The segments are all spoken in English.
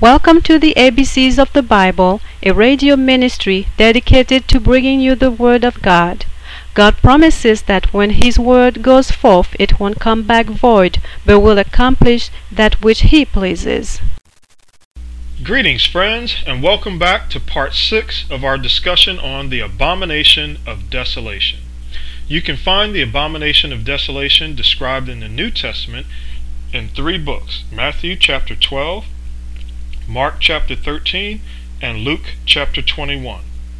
Welcome to the ABCs of the Bible, a radio ministry dedicated to bringing you the Word of God. God promises that when His Word goes forth, it won't come back void, but will accomplish that which He pleases. Greetings, friends, and welcome back to part 6 of our discussion on the abomination of desolation. You can find the abomination of desolation described in the New Testament in 3 books: Matthew chapter 12, Mark chapter 13, and Luke chapter 21.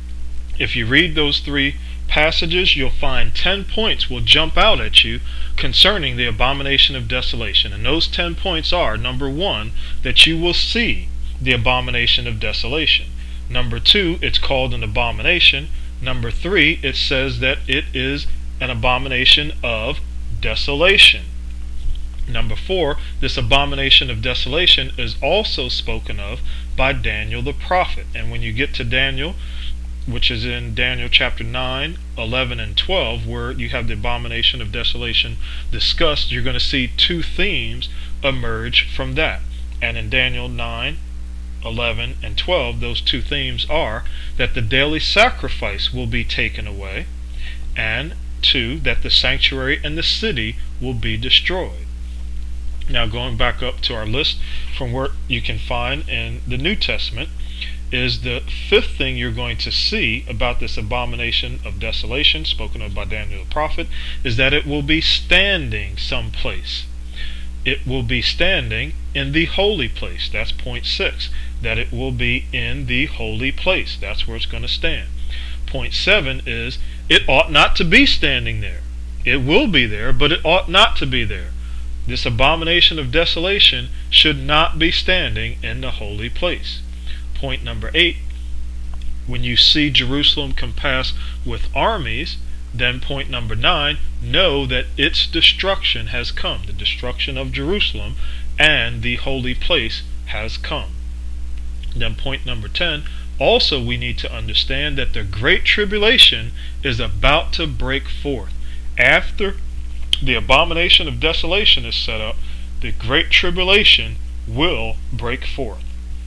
If you read those 3 passages, you'll find 10 points will jump out at you concerning the abomination of desolation. And those 10 points are: number 1, that you will see the abomination of desolation. Number 2, it's called an abomination. Number 3, it says that it is an abomination of desolation. Number 4, this abomination of desolation is also spoken of by Daniel the prophet. And when you get to Daniel, which is in Daniel chapter 9, 11, and 12, where you have the abomination of desolation discussed, you're going to see 2 themes emerge from that. And in Daniel 9, 11, and 12, those 2 themes are that the daily sacrifice will be taken away, and 2, that the sanctuary and the city will be destroyed. Now, going back up to our list from where you can find in the New Testament, is the 5th thing you're going to see about this abomination of desolation spoken of by Daniel the prophet, is that it will be standing someplace. It will be standing in the holy place. That's point 6, that it will be in the holy place. That's where it's going to stand. Point 7 is it ought not to be standing there. It will be there, but it ought not to be there. This abomination of desolation should not be standing in the holy place. Point number 8, when you see Jerusalem compassed with armies, then point number 9, know that its destruction has come. The destruction of Jerusalem and the holy place has come. Then point number 10, also we need to understand that the great tribulation is about to break forth. After the abomination of desolation is set up, the great tribulation will break forth.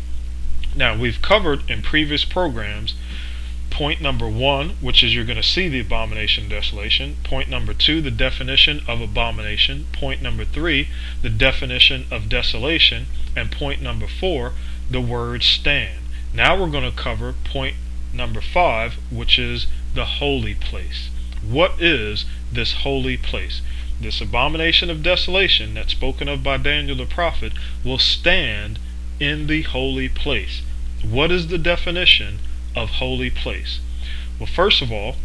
Now, we've covered in previous programs point number 1, which is you're going to see the abomination of desolation. Point number 2, the definition of abomination. Point number 3, the definition of desolation. And point number 4, the word stand. Now we're going to cover point number 5, which is the holy place. What is this holy place? This abomination of desolation that's spoken of by Daniel the prophet will stand in the holy place. What is the definition of holy place? Well, first of all,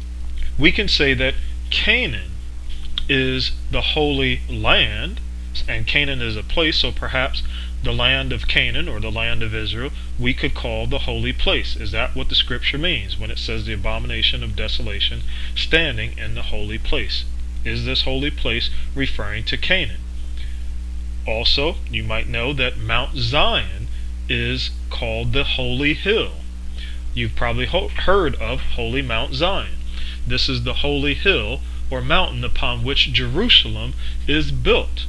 we can say that Canaan is the holy land, and Canaan is a place, so perhaps the land of Canaan or the land of Israel we could call the holy place. Is that what the scripture means when it says the abomination of desolation standing in the holy place? Is this holy place referring to Canaan? Also, you might know that Mount Zion is called the Holy Hill. You've probably heard of Holy Mount Zion. This is the holy hill or mountain upon which Jerusalem is built.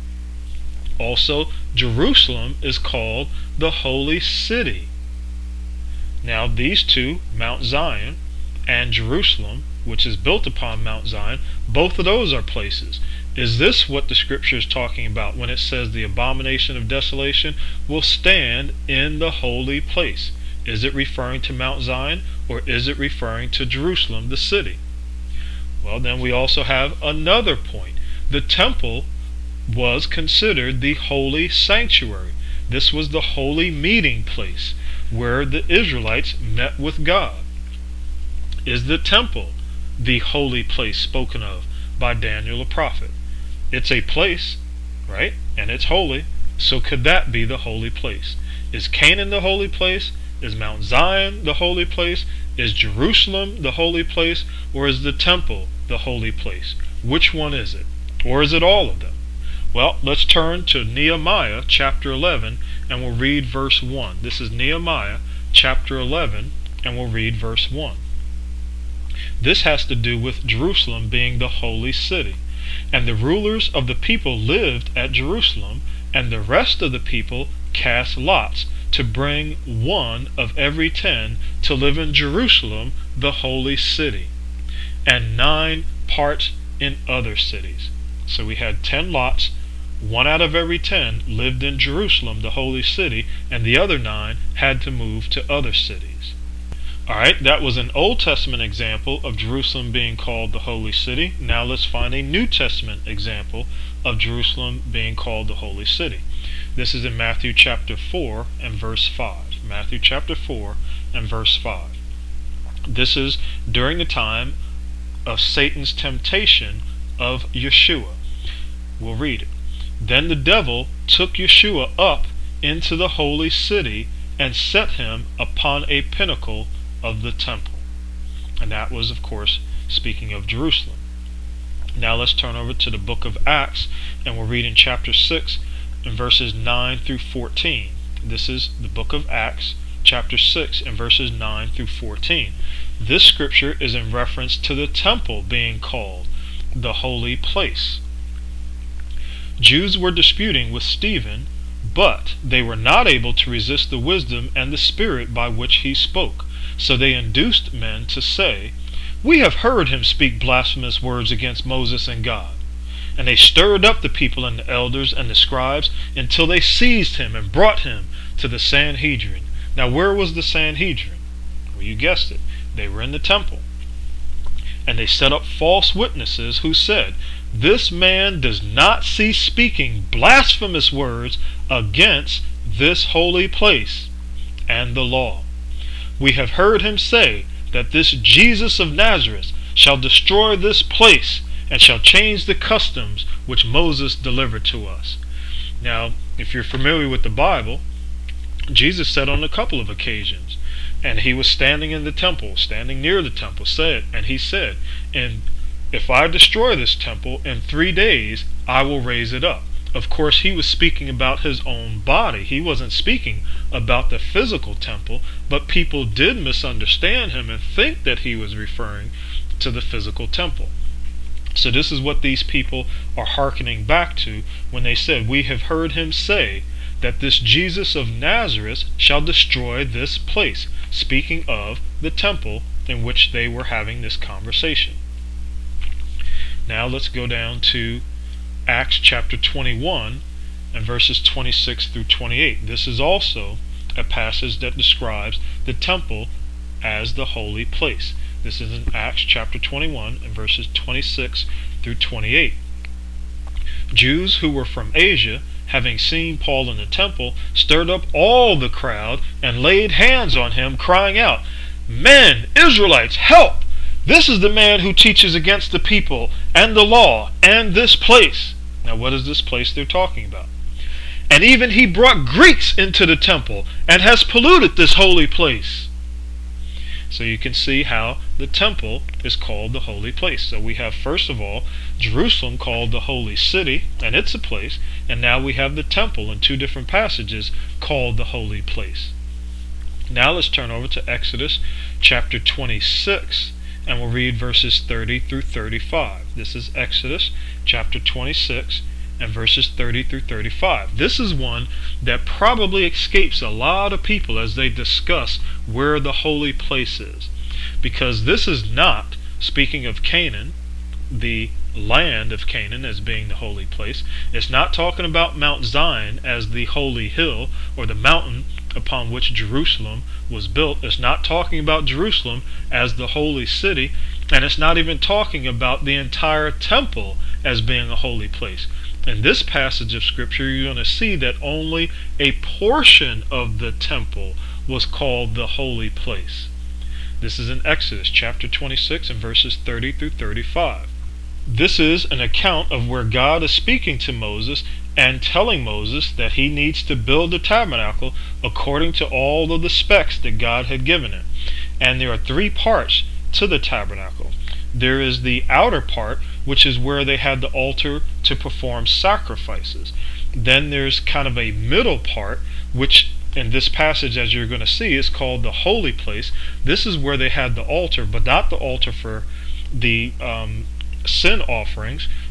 Also, Jerusalem is called the Holy City. Now, these 2, Mount Zion and Jerusalem, which is built upon Mount Zion, both of those are places. Is this what the scripture is talking about when it says the abomination of desolation will stand in the holy place? Is it referring to Mount Zion, or is it referring to Jerusalem, the city? Well, then we also have another point. The temple was considered the holy sanctuary. This was the holy meeting place where the Israelites met with God. Is the temple the holy place spoken of by Daniel the prophet? It's a place, right? And it's holy. So could that be the holy place? Is Canaan the holy place? Is Mount Zion the holy place? Is Jerusalem the holy place? Or is the temple the holy place? Which one is it? Or is it all of them? Well, let's turn to Nehemiah chapter 11 and we'll read verse 1. This is Nehemiah chapter 11 and we'll read verse 1. This has to do with Jerusalem being the holy city. And the rulers of the people lived at Jerusalem, And the rest of the people cast lots to bring 1 of every 10 to live in Jerusalem, the holy city, and 9 parts in other cities. So we had 10 lots. 1 out of every 10 lived in Jerusalem, the holy city, and the other 9 had to move to other cities. Alright, that was an Old Testament example of Jerusalem being called the holy city. Now let's find a New Testament example of Jerusalem being called the holy city. This is in Matthew chapter 4 and verse 5. Matthew chapter 4 and verse 5. This is during the time of Satan's temptation of Yeshua. We'll read it. Then the devil took Yeshua up into the holy city and set him upon a pinnacle of the temple. And that was, of course, speaking of Jerusalem. Now let's turn over to the book of Acts, and we'll read in chapter 6 and verses 9 through 14. This is the book of Acts, chapter 6 and verses 9 through 14. This scripture is in reference to the temple being called the holy place. Jews were disputing with Stephen, but they were not able to resist the wisdom and the spirit by which he spoke. So they induced men to say, "We have heard him speak blasphemous words against Moses and God." And they stirred up the people and the elders and the scribes until they seized him and brought him to the Sanhedrin. Now where was the Sanhedrin? Well, you guessed it. They were in the temple. And they set up false witnesses who said, "This man does not cease speaking blasphemous words against this holy place and the law. We have heard him say that this Jesus of Nazareth shall destroy this place and shall change the customs which Moses delivered to us." Now, if you're familiar with the Bible, Jesus said on a couple of occasions, and he was standing in the temple, standing near the temple, and he said, "And if I destroy this temple in 3 days, I will raise it up." Of course, he was speaking about his own body. He wasn't speaking about the physical temple, but people did misunderstand him and think that he was referring to the physical temple. So this is what these people are hearkening back to when they said, "We have heard him say that this Jesus of Nazareth shall destroy this place," speaking of the temple in which they were having this conversation. Now let's go down to Acts chapter 21 and verses 26 through 28. This is also a passage that describes the temple as the holy place. This is in Acts chapter 21 and verses 26 through 28. Jews who were from Asia, having seen Paul in the temple, stirred up all the crowd and laid hands on him, crying out, "Men, Israelites, help! This is the man who teaches against the people and the law and this place." Now what is this place they're talking about? "And even he brought Greeks into the temple and has polluted this holy place." So you can see how the temple is called the holy place. So we have, first of all, Jerusalem called the holy city, and it's a place, and now we have the temple in 2 different passages called the holy place. Now let's turn over to Exodus chapter 26, and we'll read verses 30 through 35. This is Exodus chapter 26 and verses 30 through 35. This is one that probably escapes a lot of people as they discuss where the holy place is, because this is not speaking of Canaan, the land of Canaan, as being the holy place. It's not talking about Mount Zion as the holy hill or the mountain upon which Jerusalem was built. It's not talking about Jerusalem as the holy city, and it's not even talking about the entire temple as being a holy place. In this passage of scripture, you're going to see that only a portion of the temple was called the holy place. This is in Exodus chapter 26 and verses 30 through 35. This is an account of where God is speaking to Moses and telling Moses that he needs to build the tabernacle according to all of the specs that God had given him. And there are 3 parts to the tabernacle. There is the outer part, which is where they had the altar to perform sacrifices. Then there's kind of a middle part, which in this passage, as you're going to see, is called the holy place. This is where they had the altar, but not the altar for the sin offerings,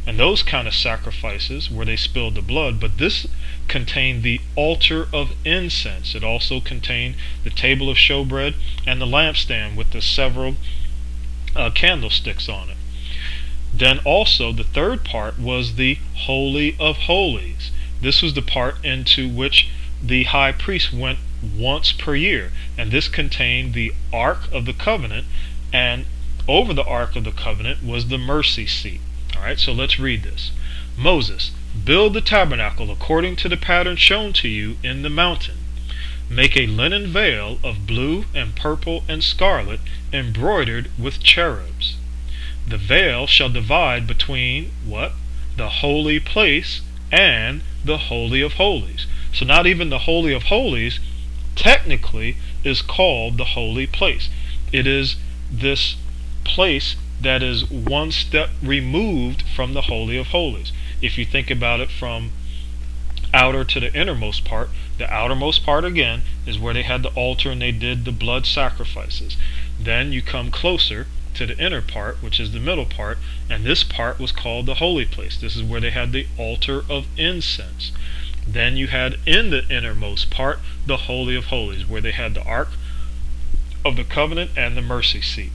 and those kind of sacrifices where they spilled the blood, but this contained the altar of incense. It also contained the table of showbread and the lampstand with the several candlesticks on it. Then also the third part was the Holy of Holies. This was the part into which the high priest went once per year, and this contained the Ark of the Covenant, and over the Ark of the Covenant was the mercy seat. Alright, so let's read this. Moses, build the tabernacle according to the pattern shown to you in the mountain. Make a linen veil of blue and purple and scarlet, embroidered with cherubs. The veil shall divide between what? The holy place and the Holy of Holies. So not even the Holy of Holies technically is called the holy place. It is this place that is one step removed from the Holy of Holies. If you think about it from outer to the innermost part, the outermost part again is where they had the altar and they did the blood sacrifices. Then you come closer to the inner part, which is the middle part, and this part was called the holy place. This is where they had the altar of incense. Then you had in the innermost part the Holy of Holies, where they had the Ark of the Covenant and the mercy seat.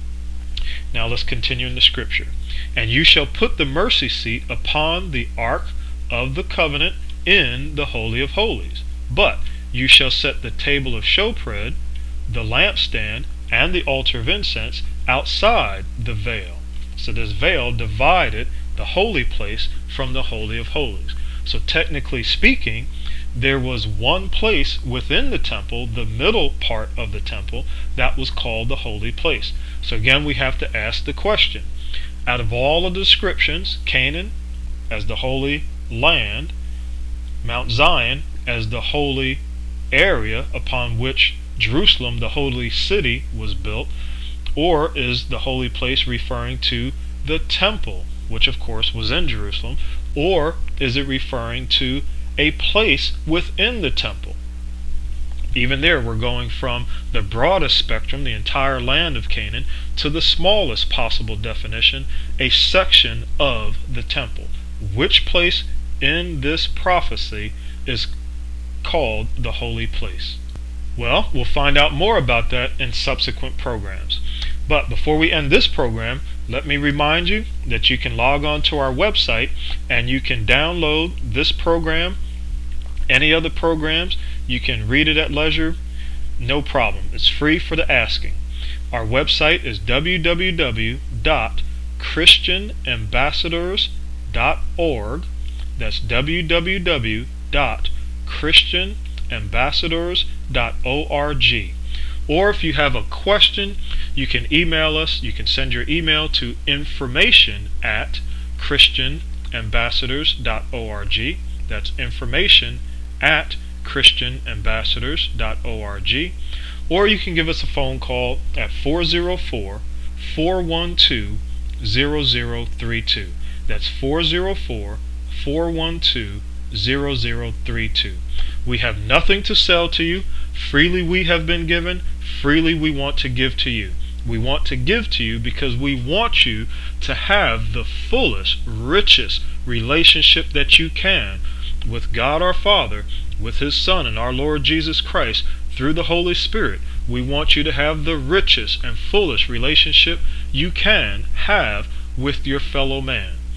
Now let's continue in the scripture. And you shall put the mercy seat upon the Ark of the Covenant in the Holy of Holies. But you shall set the table of showbread, the lampstand, and the altar of incense outside the veil. So this veil divided the holy place from the Holy of Holies. So technically speaking, there was one place within the temple, the middle part of the temple, that was called the holy place. So again, we have to ask the question, out of all of the descriptions, Canaan as the holy land, Mount Zion as the holy area upon which Jerusalem, the holy city, was built, or is the holy place referring to the temple, which of course was in Jerusalem, or is it referring to a place within the temple? Even there, we're going from the broadest spectrum, the entire land of Canaan, to the smallest possible definition, a section of the temple. Which place in this prophecy is called the holy place? Well, we'll find out more about that in subsequent programs. But before we end this program, let me remind you that you can log on to our website and you can download this program, any other programs. You can read it at leisure, no problem. It's free for the asking. Our website is www.christianambassadors.org. That's www.christianambassadors.org. Or if you have a question, you can email us. You can send your email to information@christianambassadors.org. That's information@christianambassadors.org. Or you can give us a phone call at 404-412-0032. That's 404-412-0032. We have nothing to sell to you. Freely we have been given. Freely we want to give to you. We want to give to you because we want you to have the fullest, richest relationship that you can with God our Father, with His Son and our Lord Jesus Christ through the Holy Spirit. We want you to have the richest and fullest relationship you can have with your fellow man.